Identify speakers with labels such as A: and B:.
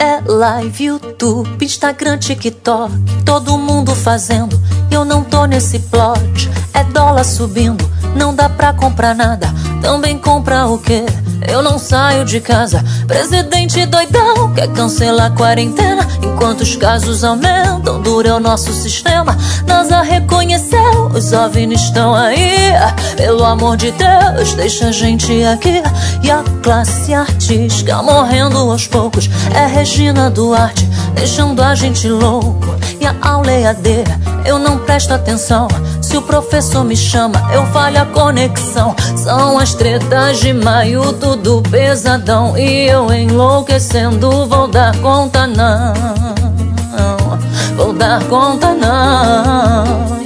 A: É live, YouTube, Instagram, TikTok, todo mundo fazendo e eu não tô nesse plot. É dólar subindo, não dá pra comprar nada. Também compra o quê? Eu não saio de casa. Presidente doidão quer cancelar a quarentena. Enquanto os casos aumentam, dura é o nosso sistema. NASA reconheceu, os OVNIs estão aí. Pelo amor de Deus, deixa a gente aqui. E a classe artística morrendo aos poucos. É Regina Duarte, deixando a gente louco. E a aula é EAD, eu não presto atenção. Se o professor me chama, eu falho a conexão. São as tretas de maio, tudo pesadão. E eu enlouquecendo, vou dar conta não. Vou dar conta não.